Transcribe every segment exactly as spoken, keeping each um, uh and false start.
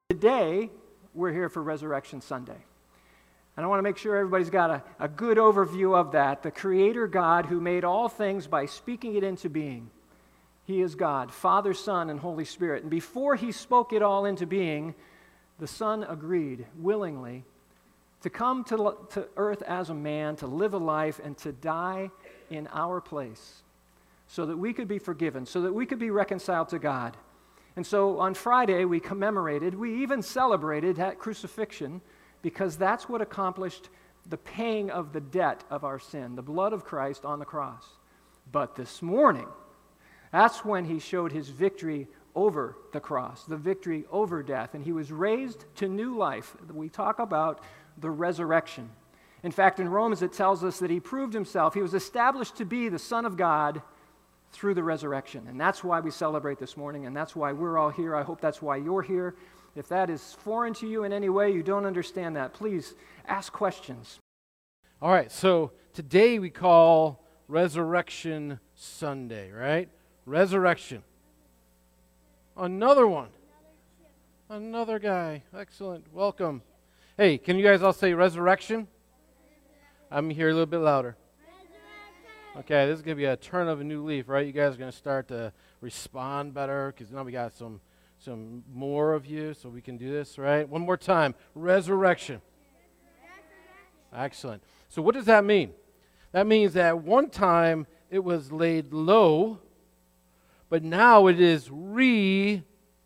Today, we're here for Resurrection Sunday. And I want to make sure everybody's got a, a good overview of that. The Creator God who made all things by speaking it into being. He is God, Father, Son, and Holy Spirit. And before He spoke it all into being, the Son agreed willingly to come to, to earth as a man, to live a life, and to die in our place so that we could be forgiven, so that we could be reconciled to God. And so on Friday, we commemorated, we even celebrated that crucifixion because that's what accomplished the paying of the debt of our sin, the blood of Christ on the cross. But this morning, that's when He showed His victory over the cross, the victory over death, and He was raised to new life. We talk about the resurrection. In fact, in Romans it tells us that He proved Himself. He was established to be the Son of God through the resurrection. And that's why we celebrate this morning, and that's why we're all here. I hope that's why you're here. If that is foreign to you in any way, you don't understand that, please ask questions. All right, so today we call Resurrection Sunday, right? Resurrection. Another one. Another guy. Excellent. Welcome. Hey, can you guys all say resurrection? I'm here a little bit louder. Okay, this is going to be a turn of a new leaf, right? You guys are going to start to respond better because now we got some some more of you, so we can do this, right? One more time. Resurrection. Excellent. So what does that mean? That means that one time it was laid low, but now it is re-aligned,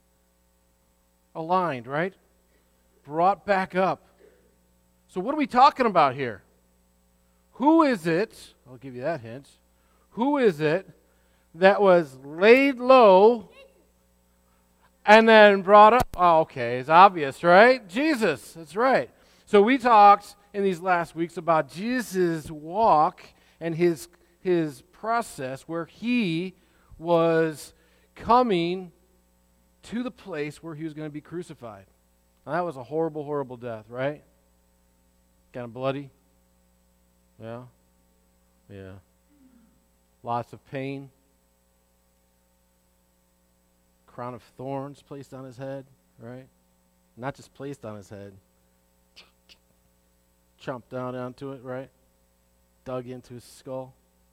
right? Brought back up. So what are we talking about here? Who is it, I'll give you that hint, who is it that was laid low and then brought up? Oh, okay, it's obvious, right? Jesus, that's right. So we talked in these last weeks about Jesus' walk and his, his process where He was coming to the place where He was going to be crucified. Now, that was a horrible, horrible death, right? Kind of bloody. Yeah? Yeah. Lots of pain. Crown of thorns placed on His head, right? Not just placed on His head. Chomped down onto it, right? Dug into His skull.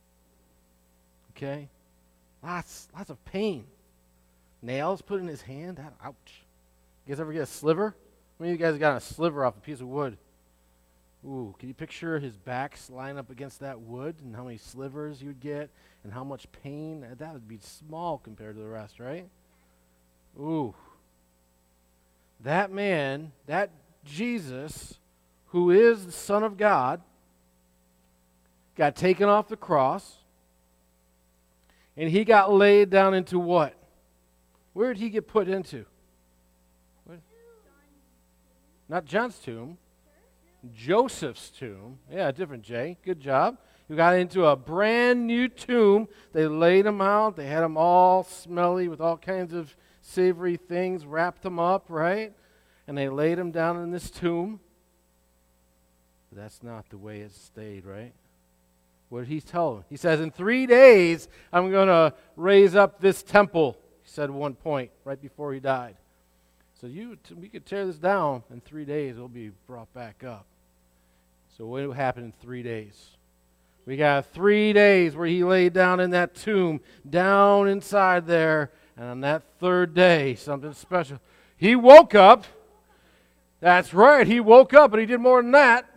Okay? Lots, lots of pain. Nails put in His hand. That, ouch. You guys ever get a sliver? How many of you guys got a sliver off a piece of wood? Ooh, can you picture His back line up against that wood and how many slivers you'd get and how much pain? That would be small compared to the rest, right? Ooh. That man, that Jesus, who is the Son of God, got taken off the cross and He got laid down into what? Where did He get put into? What? Not John's tomb. Joseph's tomb. Yeah, different Jay. Good job. You got into a brand new tomb. They laid him out. They had him all smelly with all kinds of savory things, wrapped him up, right? And they laid him down in this tomb. But that's not the way it stayed, right? What did He tell him? He says, in three days, I'm going to raise up this temple, He said at one point, right before He died. So you, we could tear this down in three days. It'll be brought back up. So what happened in three days? We got three days where He laid down in that tomb, down inside there. And on that third day, something special. He woke up. That's right. He woke up, but He did more than that.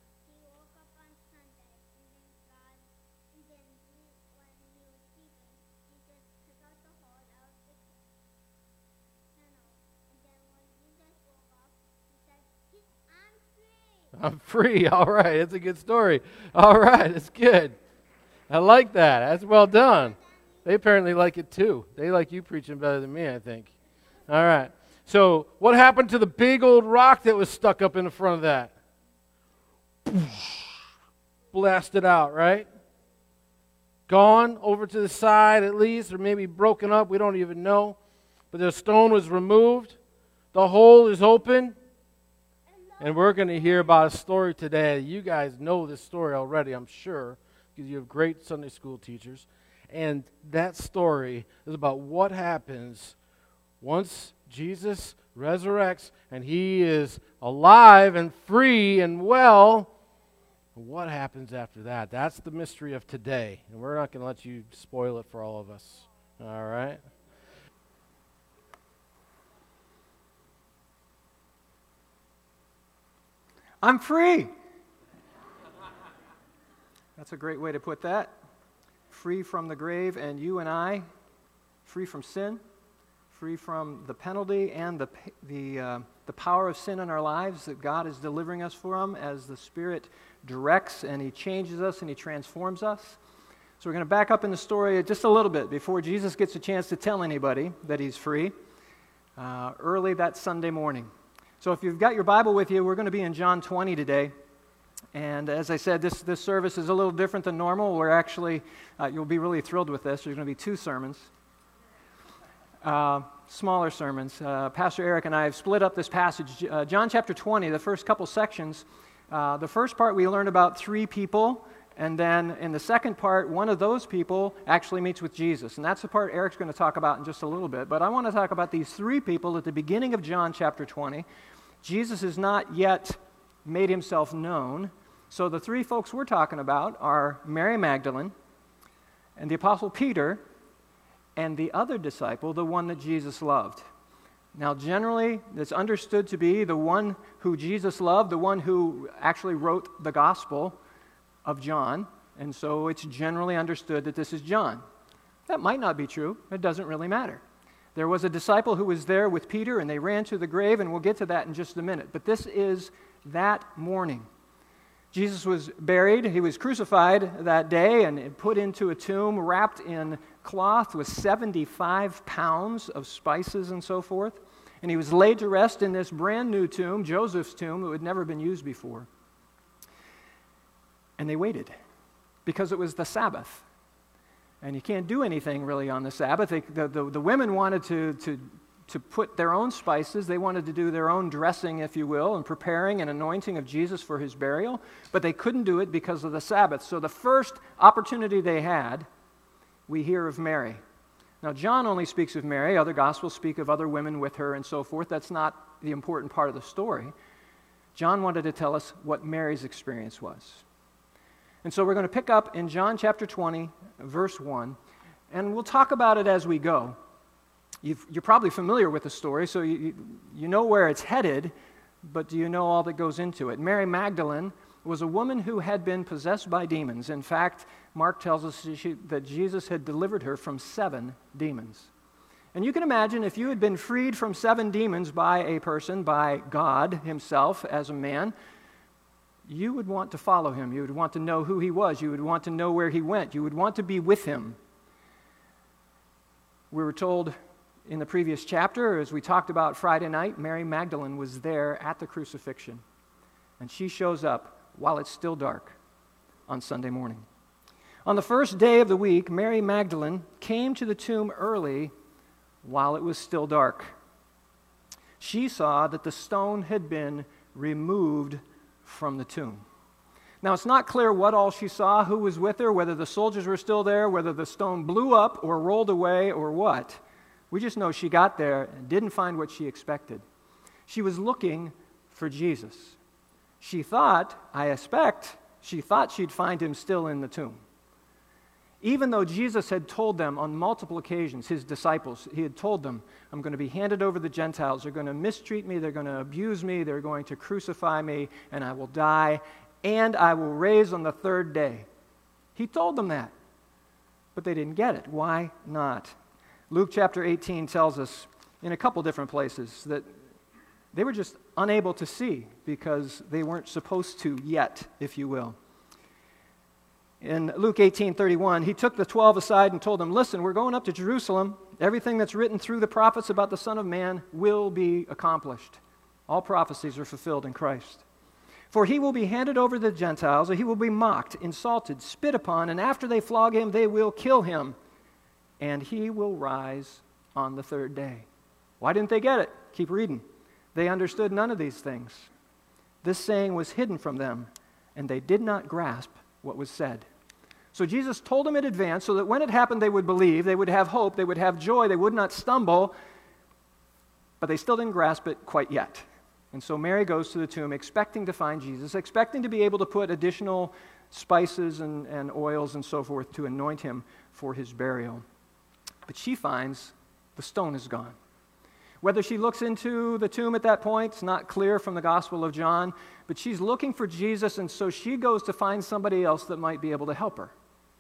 I'm free. All right. It's a good story. All right. It's good. I like that. That's well done. They apparently like it too. They like you preaching better than me, I think. All right. So what happened to the big old rock that was stuck up in the front of that? Blasted out, right? Gone over to the side at least, or maybe broken up. We don't even know. But the stone was removed. The hole is open. And we're going to hear about a story today. You guys know this story already, I'm sure, because you have great Sunday school teachers. And that story is about what happens Once Jesus resurrects and he is alive and free and well, what happens after that? That's the mystery of today. And we're not going to let you spoil it for all of us. All right? I'm free. That's a great way to put that. Free from the grave, and you and I, free from sin, free from the penalty and the the uh, the power of sin in our lives that God is delivering us from as the Spirit directs and He changes us and He transforms us. So we're going to back up in the story just a little bit before Jesus gets a chance to tell anybody that He's free, uh, early that Sunday morning. So if you've got your Bible with you, we're going to be in John twenty today. And as I said, this, this service is a little different than normal. We're actually, uh, you'll be really thrilled with this. There's going to be two sermons, uh, smaller sermons. Uh, Pastor Eric and I have split up this passage. Uh, John chapter twenty, the first couple sections, uh, the first part we learn about three people, and then in the second part, one of those people actually meets with Jesus. And that's the part Eric's going to talk about in just a little bit. But I want to talk about these three people at the beginning of John chapter twenty. Jesus has not yet made himself known. So the three folks we're talking about are Mary Magdalene and the Apostle Peter and the other disciple, the one that Jesus loved. Now, generally, it's understood to be the one who Jesus loved, the one who actually wrote the Gospel of John, and so it's generally understood that this is John. That might not be true. It doesn't really matter. There was a disciple who was there with Peter, and they ran to the grave, and we'll get to that in just a minute. But this is that morning. Jesus was buried. He was crucified that day and put into a tomb wrapped in cloth with seventy-five pounds of spices and so forth. And he was laid to rest in this brand new tomb, Joseph's tomb, that had never been used before. And they waited because it was the Sabbath. And you can't do anything really on the Sabbath. They, the, the, the women wanted to, to, to put their own spices. They wanted to do their own dressing, if you will, and preparing and anointing of Jesus for his burial. But they couldn't do it because of the Sabbath. So the first opportunity they had, we hear of Mary. Now, John only speaks of Mary. Other Gospels speak of other women with her and so forth. That's not the important part of the story. John wanted to tell us what Mary's experience was. And so we're going to pick up in John chapter twenty, verse one, and we'll talk about it as we go. You've, you're probably familiar with the story, so you, you know where it's headed, but do you know all that goes into it? Mary Magdalene was a woman who had been possessed by demons. In fact, Mark tells us she, that Jesus had delivered her from seven demons. And you can imagine if you had been freed from seven demons by a person, by God himself as a man, you would want to follow him. You would want to know who he was. You would want to know where he went. You would want to be with him. We were told in the previous chapter, as we talked about Friday night, Mary Magdalene was there at the crucifixion. And she shows up while it's still dark on Sunday morning. On the first day of the week, Mary Magdalene came to the tomb early while it was still dark. She saw that the stone had been removed from the tomb. Now, it's not clear what all she saw, who was with her, whether the soldiers were still there, whether the stone blew up or rolled away or what. We just know she got there and didn't find what she expected. She was looking for Jesus. She thought, I expect, she thought she'd find him still in the tomb. Even though Jesus had told them on multiple occasions, his disciples, he had told them, I'm going to be handed over to the Gentiles. They're going to mistreat me. They're going to abuse me. They're going to crucify me, and I will die, and I will raise on the third day. He told them that, but they didn't get it. Why not? Luke chapter eighteen tells us in a couple different places that they were just unable to see because they weren't supposed to yet, if you will. In Luke eighteen thirty-one, he took the twelve aside and told them, listen, we're going up to Jerusalem. Everything that's written through the prophets about the Son of Man will be accomplished. All prophecies are fulfilled in Christ. For he will be handed over to the Gentiles, or he will be mocked, insulted, spit upon, and after they flog him, they will kill him. And he will rise on the third day. Why didn't they get it? Keep reading. They understood none of these things. This saying was hidden from them, and they did not grasp what was said. So Jesus told them in advance so that when it happened they would believe, they would have hope, they would have joy, they would not stumble. But they still didn't grasp it quite yet. And so Mary goes to the tomb expecting to find Jesus, expecting to be able to put additional spices and, and oils and so forth to anoint him for his burial. But she finds the stone is gone. Whether she looks into the tomb at that point, it's not clear from the Gospel of John, but she's looking for Jesus, and so she goes to find somebody else that might be able to help her.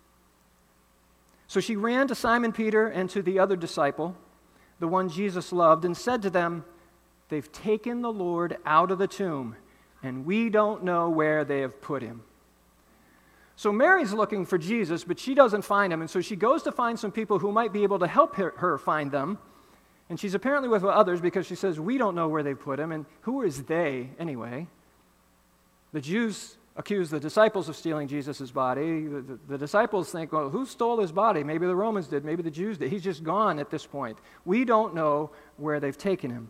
So she ran to Simon Peter and to the other disciple, the one Jesus loved, and said to them, "They've taken the Lord out of the tomb, and we don't know where they have put him." So Mary's looking for Jesus, but she doesn't find him, and so she goes to find some people who might be able to help her, her find them. And she's apparently with others because she says, "We don't know where they put him." And who is they anyway? The Jews accuse the disciples of stealing Jesus' body. The, the, the disciples think, well, who stole his body? Maybe the Romans did, maybe the Jews did. He's just gone at this point. We don't know where they've taken him.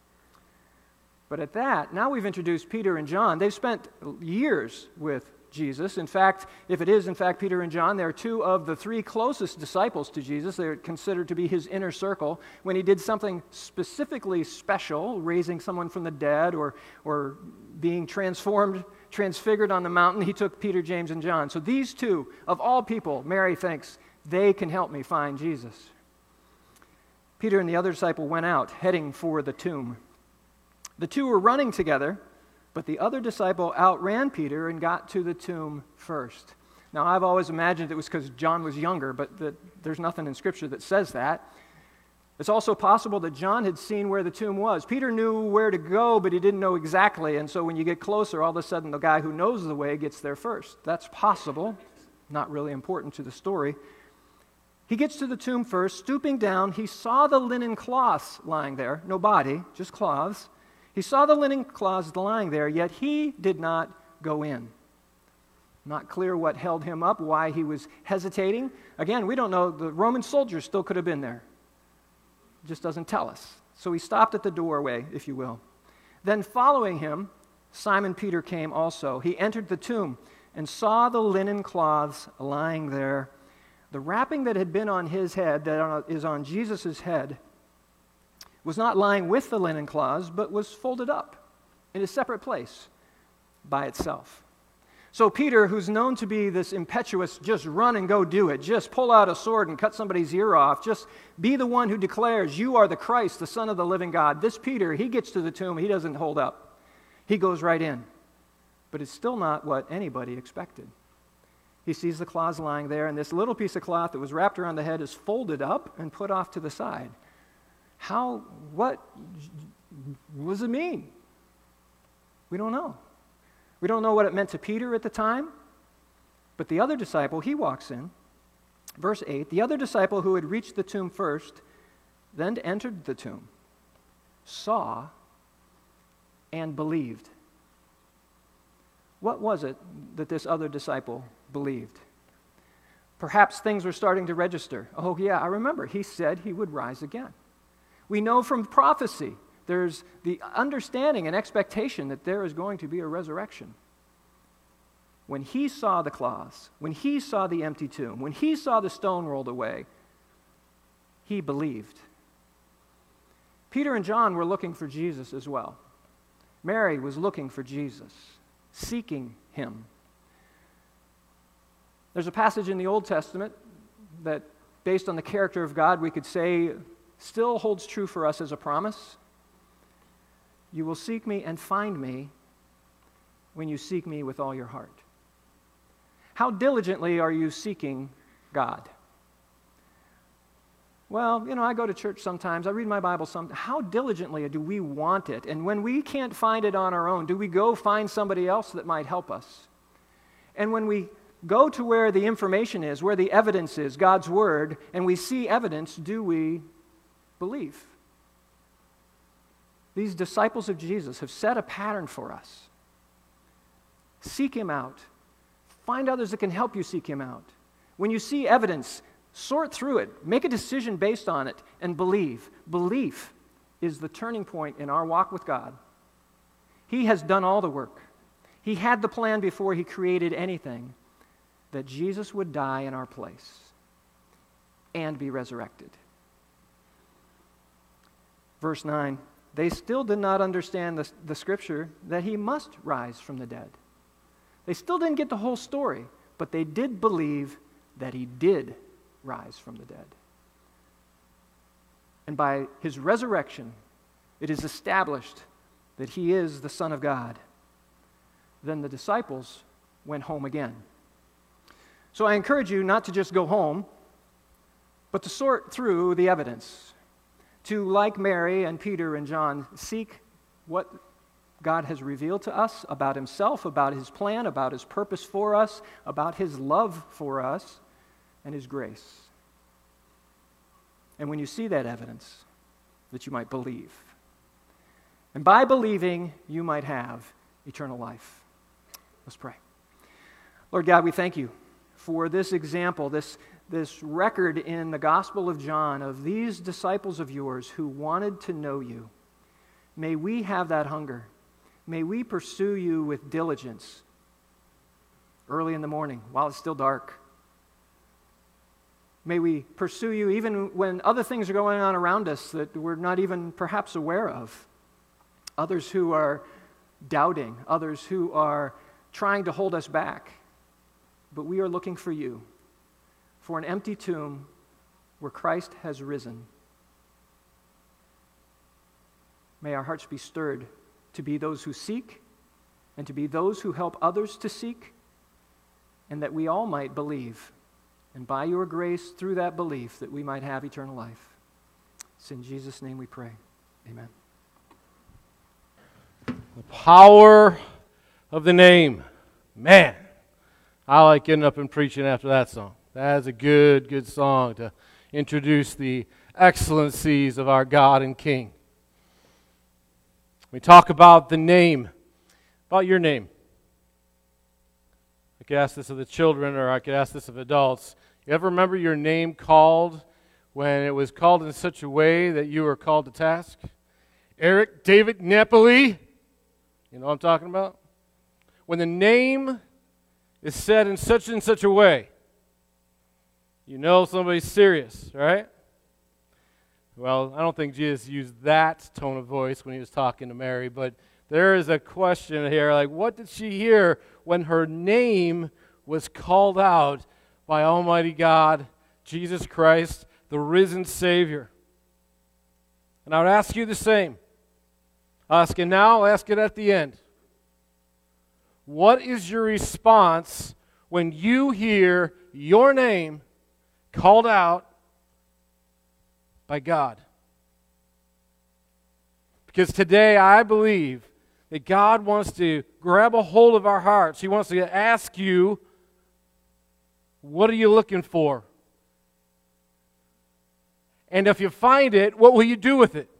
But at that, now we've introduced Peter and John. They've spent years with Jesus. In fact, if it is, in fact, Peter and John, they're two of the three closest disciples to Jesus. They're considered to be his inner circle. When he did something specifically special, raising someone from the dead or, or being transformed, transfigured on the mountain, he took Peter, James, and John. So these two, of all people, Mary thinks, they can help me find Jesus. Peter and the other disciple went out, heading for the tomb. The two were running together, but the other disciple outran Peter and got to the tomb first. Now, I've always imagined it was because John was younger, but the, there's nothing in Scripture that says that. It's also possible that John had seen where the tomb was. Peter knew where to go, but he didn't know exactly, and so when you get closer, all of a sudden the guy who knows the way gets there first. That's possible. Not really important to the story. He gets to the tomb first. Stooping down, he saw the linen cloths lying there. No body, just cloths. He saw the linen cloths lying there, yet he did not go in. Not clear what held him up, why he was hesitating. Again, we don't know. The Roman soldiers still could have been there. It just doesn't tell us. So he stopped at the doorway, if you will. Then following him, Simon Peter came also. He entered the tomb and saw the linen cloths lying there. The wrapping that had been on his head, that is on Jesus' head, was not lying with the linen cloths, but was folded up in a separate place by itself. So Peter, who's known to be this impetuous, just run and go do it, just pull out a sword and cut somebody's ear off, just be the one who declares, you are the Christ, the Son of the living God. This Peter, he gets to the tomb, he doesn't hold up. He goes right in. But it's still not what anybody expected. He sees the cloths lying there, and this little piece of cloth that was wrapped around the head is folded up and put off to the side. How, what, what does it mean? We don't know. We don't know what it meant to Peter at the time, but the other disciple, he walks in. Verse eight, the other disciple who had reached the tomb first, then entered the tomb, saw, and believed. What was it that this other disciple believed? Perhaps things were starting to register. Oh yeah, I remember, he said he would rise again. We know from prophecy, there's the understanding and expectation that there is going to be a resurrection. When he saw the cloths, when he saw the empty tomb, when he saw the stone rolled away, he believed. Peter and John were looking for Jesus as well. Mary was looking for Jesus, seeking him. There's a passage in the Old Testament that, based on the character of God, we could say still holds true for us as a promise. You will seek me and find me when you seek me with all your heart. How diligently are you seeking God? Well, you know, I go to church sometimes. I read my Bible sometimes. How diligently do we want it? And when we can't find it on our own, do we go find somebody else that might help us? And when we go to where the information is, where the evidence is, God's Word, and we see evidence, do we believe? These disciples of Jesus have set a pattern for us. Seek him out. Find others that can help you seek him out. When you see evidence, sort through it. Make a decision based on it and believe. Belief is the turning point in our walk with God. He has done all the work. He had the plan before he created anything, that Jesus would die in our place and be resurrected. Verse nine, they still did not understand the, the scripture that he must rise from the dead. They still didn't get the whole story, but they did believe that he did rise from the dead. And by his resurrection, it is established that he is the Son of God. Then the disciples went home again. So I encourage you not to just go home, but to sort through the evidence. To, like Mary and Peter and John, seek what God has revealed to us about himself, about his plan, about his purpose for us, about his love for us, and his grace. And when you see that evidence, that you might believe. And by believing, you might have eternal life. Let's pray. Lord God, we thank you for this example, this, this record in the Gospel of John of these disciples of yours who wanted to know you. May we have that hunger. May we pursue you with diligence early in the morning while it's still dark. May we pursue you even when other things are going on around us that we're not even perhaps aware of. Others who are doubting, others who are trying to hold us back. But we are looking for you, for an empty tomb where Christ has risen. May our hearts be stirred to be those who seek and to be those who help others to seek, and that we all might believe. And by your grace, through that belief, that we might have eternal life. It's in Jesus' name we pray. Amen. The power of the name. Man, I like getting up and preaching after that song. That's a good, good song to introduce the excellencies of our God and King. We talk about the name, about your name. I could ask this of the children, or I could ask this of adults. You ever remember your name called when it was called in such a way that you were called to task? Eric David Napoli. You know what I'm talking about? When the name is said in such and such a way, you know somebody's serious, right? Well, I don't think Jesus used that tone of voice when he was talking to Mary, but there is a question here, like, what did she hear when her name was called out by Almighty God, Jesus Christ, the risen Savior? And I would ask you the same. I'll ask it now, I'll ask it at the end. What is your response when you hear your name called out by God? Because today I believe that God wants to grab a hold of our hearts. He wants to ask you, what are you looking for? And if you find it, what will you do with it?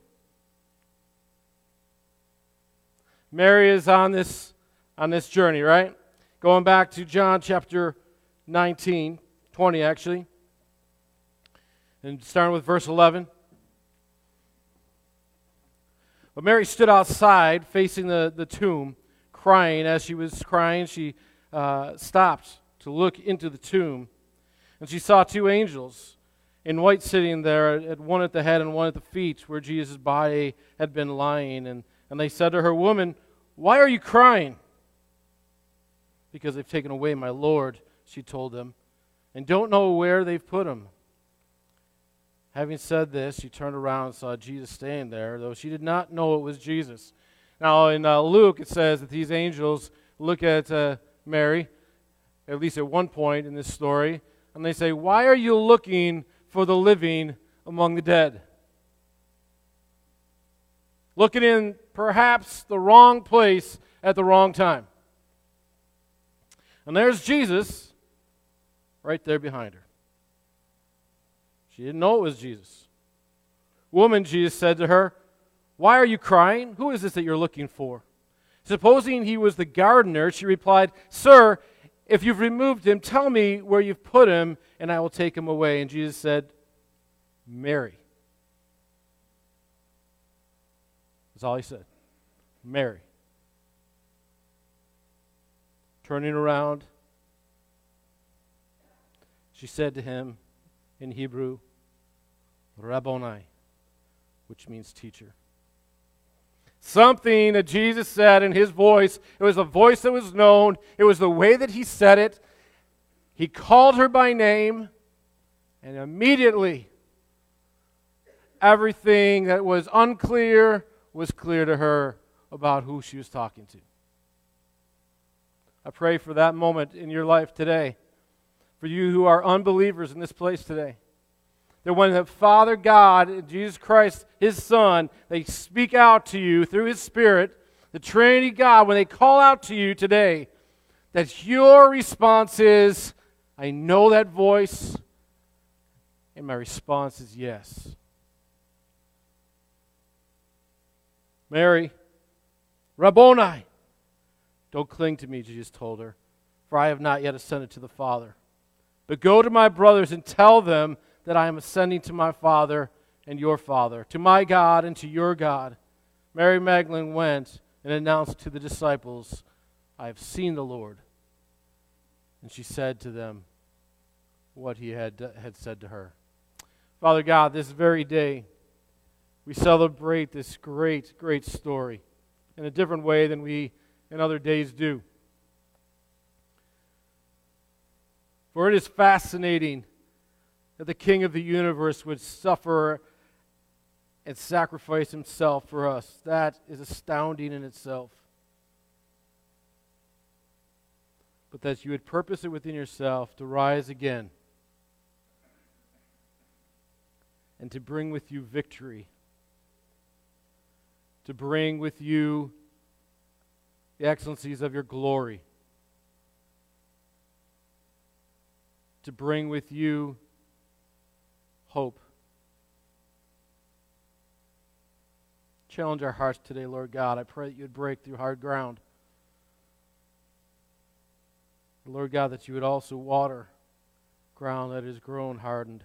Mary is on this on this journey, right? Going back to John chapter nineteen, twenty actually, and starting with verse eleven. But Mary stood outside facing the, the tomb, crying. As she was crying, she uh, stopped to look into the tomb, and she saw two angels in white sitting there, one at the head and one at the feet, where Jesus' body had been lying. And, and they said to her, "Woman, why are you crying?" "Because they've taken away my Lord," she told them, "and don't know where they've put him." Having said this, she turned around and saw Jesus standing there, though she did not know it was Jesus. Now, in uh, Luke, it says that these angels look at uh, Mary, at least at one point in this story, and they say, "Why are you looking for the living among the dead?" Looking in perhaps the wrong place at the wrong time. And there's Jesus right there behind her. She didn't know it was Jesus. "Woman," Jesus said to her, "why are you crying? Who is this that you're looking for?" Supposing he was the gardener, she replied, "Sir, if you've removed him, tell me where you've put him, and I will take him away." And Jesus said, "Mary." That's all he said. Mary. Turning around, she said to him in Hebrew, "Rabboni," which means teacher. Something that Jesus said in his voice. It was a voice that was known. It was the way that he said it. He called her by name, and immediately everything that was unclear was clear to her about who she was talking to. I pray for that moment in your life today, for you who are unbelievers in this place today. That when the Father God, Jesus Christ, His Son, they speak out to you through His Spirit, the Trinity God, when they call out to you today, that your response is, I know that voice, and my response is yes. Mary, Rabboni, don't cling to me, Jesus told her, for I have not yet ascended to the Father. But go to my brothers and tell them that I am ascending to my Father and your Father, to my God and to your God. Mary Magdalene went and announced to the disciples, I have seen the Lord. And she said to them what he had, had said to her. Father God, this very day, we celebrate this great, great story in a different way than we in other days do. For it is fascinating that the King of the universe would suffer and sacrifice himself for us. That is astounding in itself. But that you would purpose it within yourself to rise again and to bring with you victory, to bring with you the excellencies of your glory, to bring with you hope. Challenge our hearts today, Lord God. I pray that you would break through hard ground. Lord God, that you would also water ground that is grown hardened.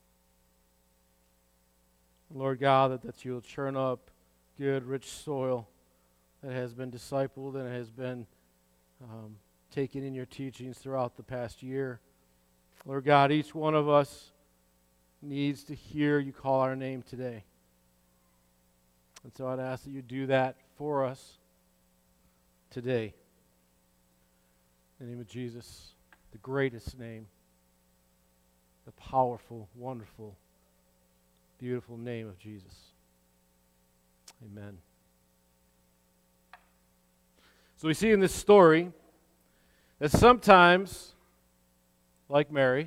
Lord God, that, that you will churn up good, rich soil that has been discipled and has been um, taken in your teachings throughout the past year. Lord God, each one of us needs to hear you call our name today. And so I'd ask that you do that for us today. In the name of Jesus, the greatest name, the powerful, wonderful, beautiful name of Jesus. Amen. So we see in this story that sometimes, like Mary,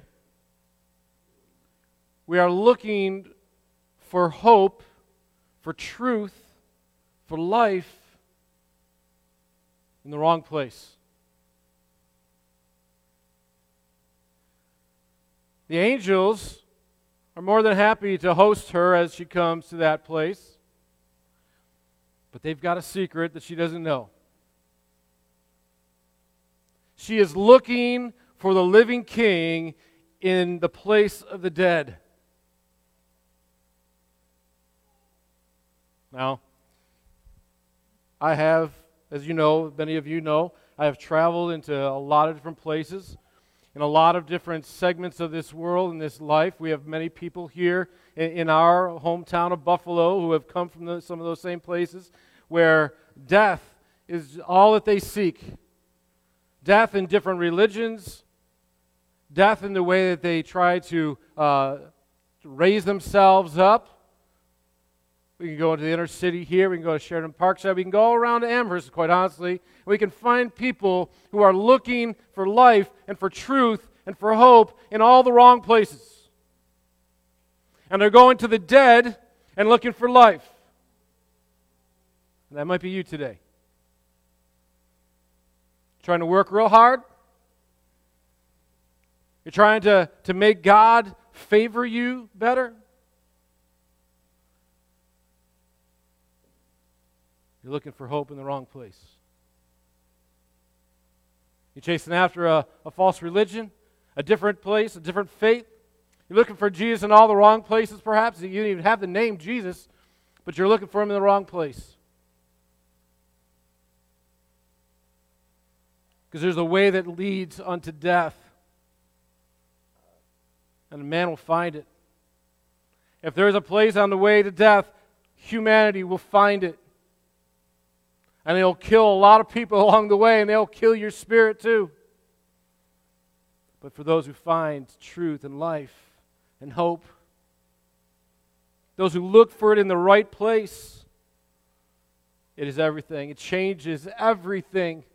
we are looking for hope, for truth, for life in the wrong place. The angels are more than happy to host her as she comes to that place, but they've got a secret that she doesn't know. She is looking for the living King in the place of the dead. Now, I have, as you know, many of you know, I have traveled into a lot of different places, in a lot of different segments of this world, in this life. We have many people here in, in our hometown of Buffalo who have come from the, some of those same places where death is all that they seek. Death in different religions, death in the way that they try to uh, raise themselves up. We can go into the inner city here. We can go to Sheridan Parkside. We can go all around to Amherst, quite honestly. We can find people who are looking for life and for truth and for hope in all the wrong places. And they're going to the dead and looking for life. And that might be you today. Trying to work real hard. You're trying to, to make God favor you better. You're looking for hope in the wrong place. You're chasing after a, a false religion, a different place, a different faith. You're looking for Jesus in all the wrong places, perhaps. You don't even have the name Jesus, but you're looking for him in the wrong place. Because there's a way that leads unto death, and a man will find it. If there's a place on the way to death, humanity will find it. And they'll kill a lot of people along the way, and they'll kill your spirit too. But for those who find truth and life and hope, those who look for it in the right place, it is everything. It changes everything.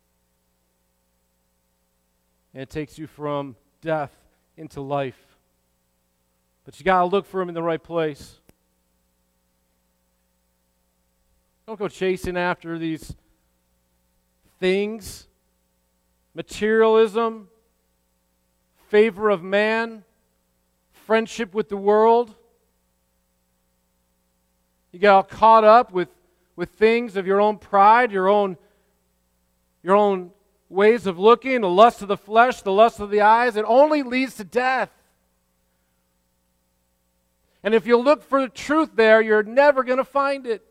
And it takes you from death into life. But you got to look for him in the right place. Don't go chasing after these things, materialism, favor of man, friendship with the world. You get all caught up with, with things of your own pride, your own, your own ways of looking, the lust of the flesh, the lust of the eyes. It only leads to death. And if you look for the truth there, you're never going to find it.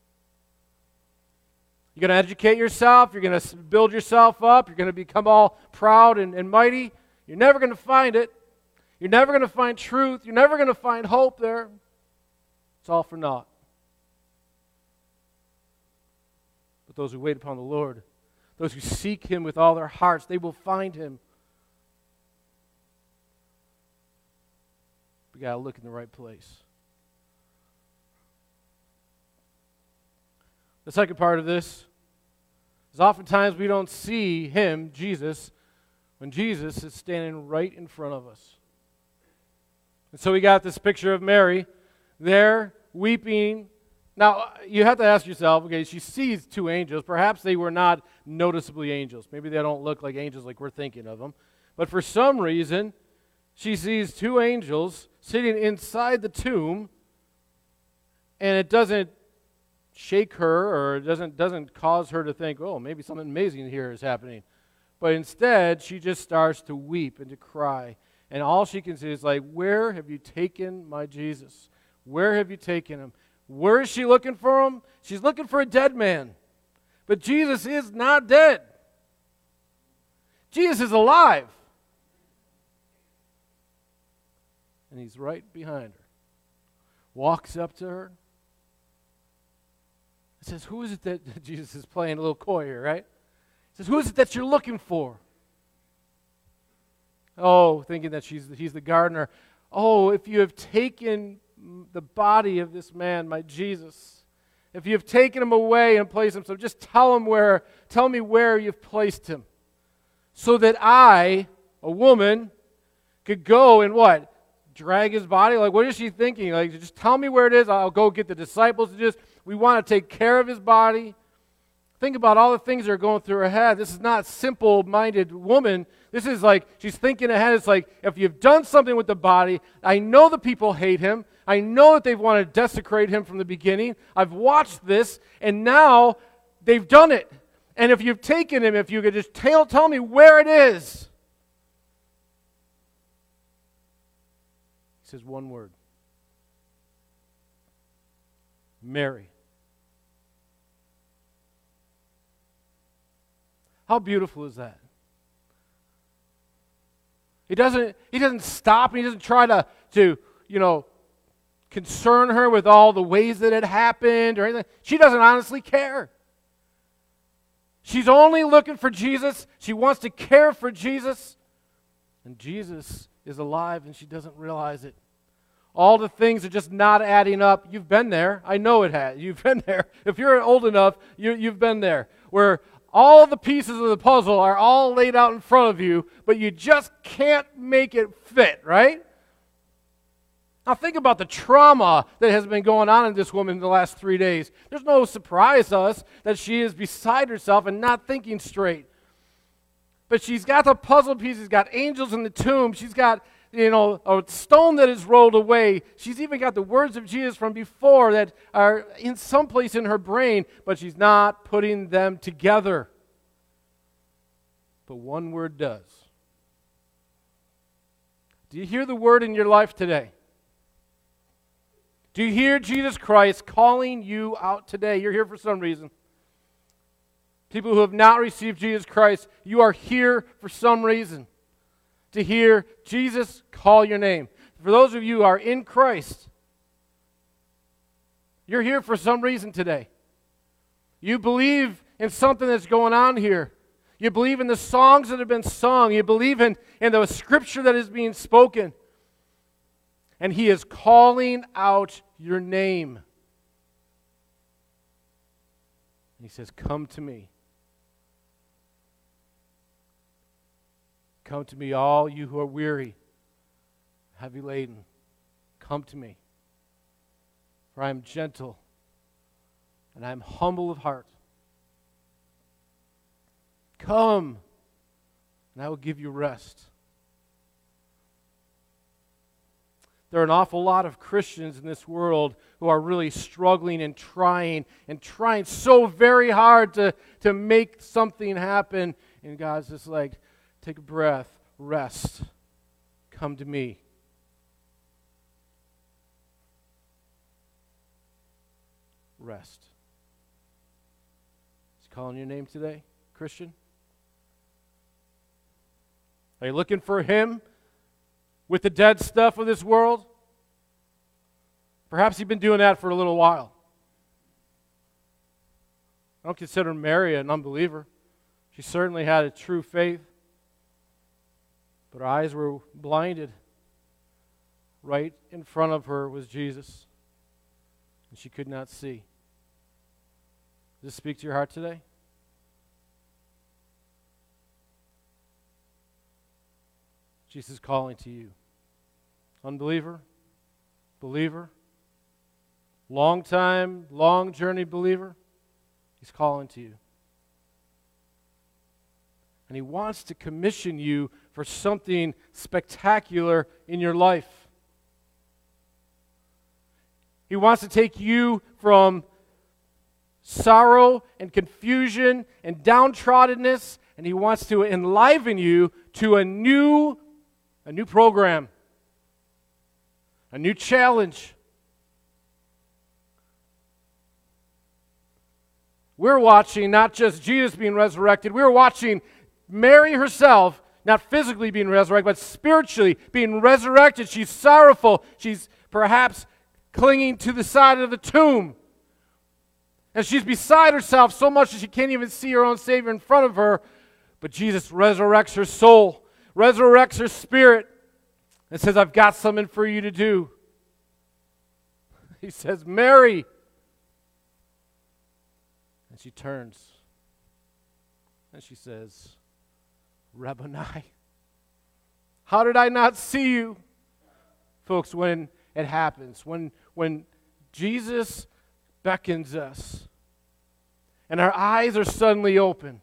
You're going to educate yourself. You're going to build yourself up. You're going to become all proud and, and mighty. You're never going to find it. You're never going to find truth. You're never going to find hope there. It's all for naught. But those who wait upon the Lord, those who seek him with all their hearts, they will find him. We got to look in the right place. The second part of this is oftentimes we don't see him, Jesus, when Jesus is standing right in front of us. And so we got this picture of Mary there weeping. Now, you have to ask yourself, okay, she sees two angels. Perhaps they were not noticeably angels. Maybe they don't look like angels like we're thinking of them. But for some reason, she sees two angels sitting inside the tomb, and it doesn't shake her or it doesn't, doesn't cause her to think, oh, maybe something amazing here is happening. But instead, she just starts to weep and to cry. And all she can say is like, where have you taken my Jesus? Where have you taken him? Where is she looking for him? She's looking for a dead man. But Jesus is not dead. Jesus is alive. And he's right behind her. Walks up to her. Says, who is it that Jesus is playing a little coy here, right? He says, who is it that you're looking for? Oh, thinking that she's he's the gardener. Oh, if you have taken the body of this man, my Jesus, if you have taken him away and placed him, so just tell him where, tell me where you've placed him, so that I, a woman, could go and what? Drag his body? Like, what is she thinking? Like, just tell me where it is. I'll go get the disciples to just, we want to take care of his body. Think about all the things that are going through her head. This is not simple-minded woman. This is like, she's thinking ahead. It's like, if you've done something with the body, I know the people hate him. I know that they've wanted to desecrate him from the beginning. I've watched this, and now they've done it. And if you've taken him, if you could just tell, tell me where it is. He says one word. Mary. How beautiful is that? He doesn't, he doesn't stop. He doesn't try to, to, you know, concern her with all the ways that it happened or anything. She doesn't honestly care. She's only looking for Jesus. She wants to care for Jesus. And Jesus is alive and she doesn't realize it. All the things are just not adding up. You've been there. I know it has. You've been there. If you're old enough, you, you've been there. Where all the pieces of the puzzle are all laid out in front of you, but you just can't make it fit, right? Now think about the trauma that has been going on in this woman in the last three days. There's no surprise to us that she is beside herself and not thinking straight. But she's got the puzzle pieces. She's got angels in the tomb. She's got, you know, a stone that is rolled away. She's even got the words of Jesus from before that are in some place in her brain, but she's not putting them together. But one word does. Do you hear the word in your life today? Do you hear Jesus Christ calling you out today? You're here for some reason. People who have not received Jesus Christ, you are here for some reason. To hear Jesus call your name. For those of you who are in Christ, you're here for some reason today. You believe in something that's going on here. You believe in the songs that have been sung. You believe in, in the scripture that is being spoken. And He is calling out your name. He says, come to me. Come to me, all you who are weary, heavy laden. Come to me. For I am gentle and I am humble of heart. Come, and I will give you rest. There are an awful lot of Christians in this world who are really struggling and trying and trying so very hard to, to make something happen. And God's just like, take a breath, rest, come to me. Rest. He's calling your name today, Christian? Are you looking for Him with the dead stuff of this world? Perhaps you've been doing that for a little while. I don't consider Mary an unbeliever. She certainly had a true faith. But her eyes were blinded. Right in front of her was Jesus. And she could not see. Does this speak to your heart today? Jesus is calling to you. Unbeliever, believer, long time, long journey believer, He's calling to you. And He wants to commission you for something spectacular in your life. He wants to take you from sorrow and confusion and downtroddenness, and He wants to enliven you to a new A new program, a new challenge. We're watching not just Jesus being resurrected, we're watching Mary herself, not physically being resurrected, but spiritually being resurrected. She's sorrowful. She's perhaps clinging to the side of the tomb. And she's beside herself so much that she can't even see her own Savior in front of her. But Jesus resurrects her soul, resurrects her spirit, and says, I've got something for you to do. He says, Mary. And she turns. And she says, Rabboni. How did I not see you? Folks, when it happens, when, when Jesus beckons us, and our eyes are suddenly open,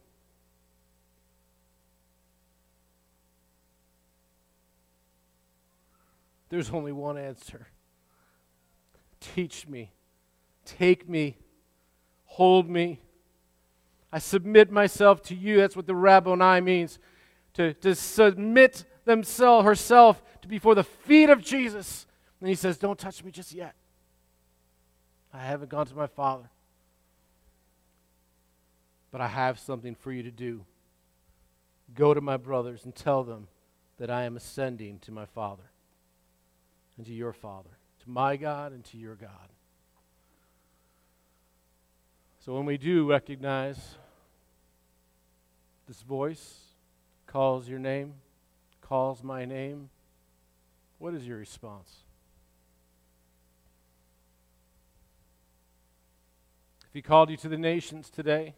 there's only one answer. Teach me. Take me. Hold me. I submit myself to you. That's what the Rabboni means. To, to submit themselves, herself, to before the feet of Jesus. And He says, don't touch me just yet. I haven't gone to my Father. But I have something for you to do. Go to my brothers and tell them that I am ascending to my Father. And to your Father, to my God and to your God. So when we do recognize this voice, calls your name, calls my name, what is your response? If He called you to the nations today,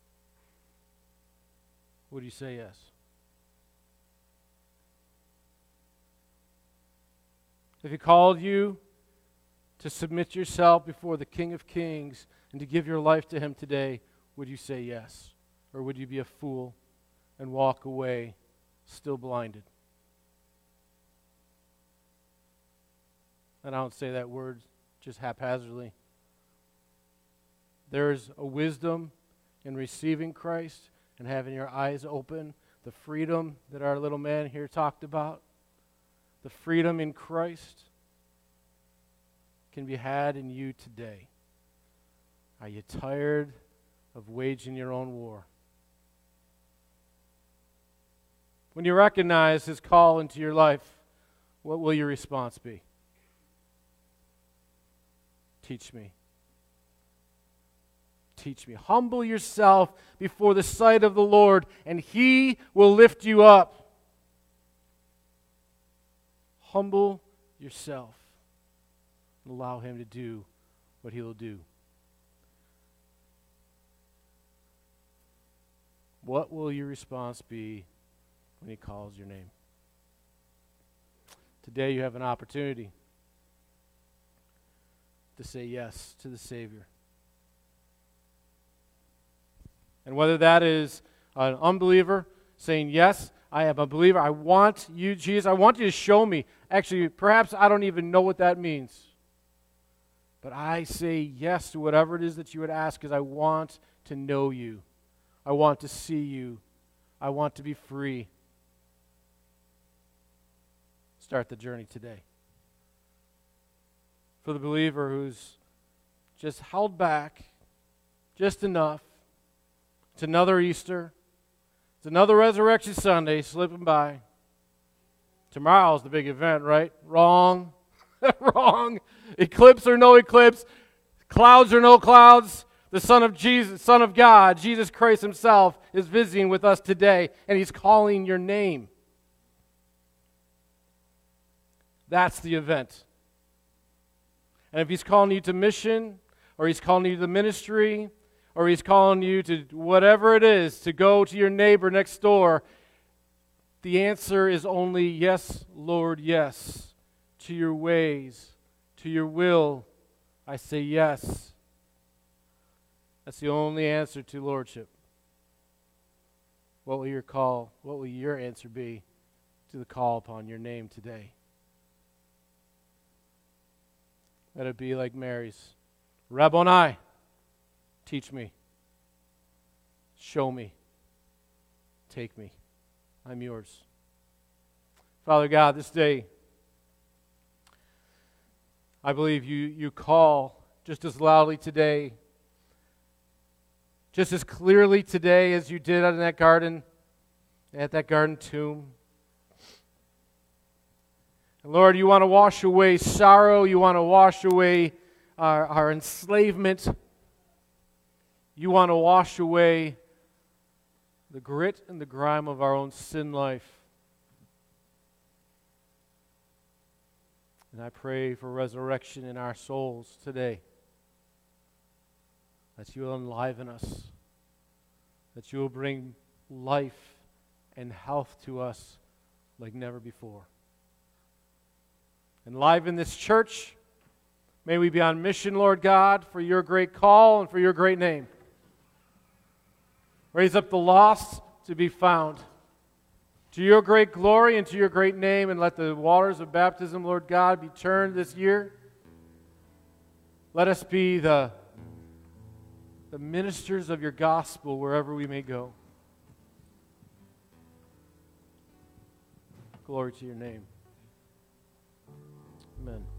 would you say yes? If He called you to submit yourself before the King of Kings and to give your life to Him today, would you say yes? Or would you be a fool and walk away still blinded? And I don't say that word just haphazardly. There's a wisdom in receiving Christ and having your eyes open, the freedom that our little man here talked about. The freedom in Christ can be had in you today. Are you tired of waging your own war? When you recognize His call into your life, what will your response be? Teach me. teach me. Humble yourself before the sight of the Lord, and He will lift you up. Humble yourself and allow Him to do what He will do. What will your response be when He calls your name? Today you have an opportunity to say yes to the Savior. And whether that is an unbeliever saying, yes, I am a believer, I want you, Jesus, I want you to show me. Actually, perhaps I don't even know what that means. But I say yes to whatever it is that you would ask, because I want to know you. I want to see you. I want to be free. Start the journey today. For the believer who's just held back just enough, it's another Easter, it's another Resurrection Sunday slipping by. Tomorrow's the big event, right? Wrong. Wrong. Eclipse or no eclipse, clouds or no clouds, the Son of Jesus, Son of God, Jesus Christ Himself is visiting with us today, and He's calling your name. That's the event. And if He's calling you to mission, or He's calling you to the ministry, or He's calling you to whatever it is, to go to your neighbor next door, the answer is only yes, Lord, yes. To your ways, to your will, I say yes. That's the only answer to lordship. What will your call, what will your answer be to the call upon your name today? Let it be like Mary's. Rabboni, teach me. Show me. Take me. I'm yours. Father God, this day, I believe you, you call just as loudly today, just as clearly today as you did in that garden, at that garden tomb. And Lord, you want to wash away sorrow. You want to wash away our, our enslavement. You want to wash away the grit and the grime of our own sin life. And I pray for resurrection in our souls today. That you will enliven us. That you will bring life and health to us like never before. Enliven this church. May we be on mission, Lord God, for your great call and for your great name. Raise up the lost to be found. To your great glory and to your great name, and let the waters of baptism, Lord God, be turned this year. Let us be the, the ministers of your gospel wherever we may go. Glory to your name. Amen.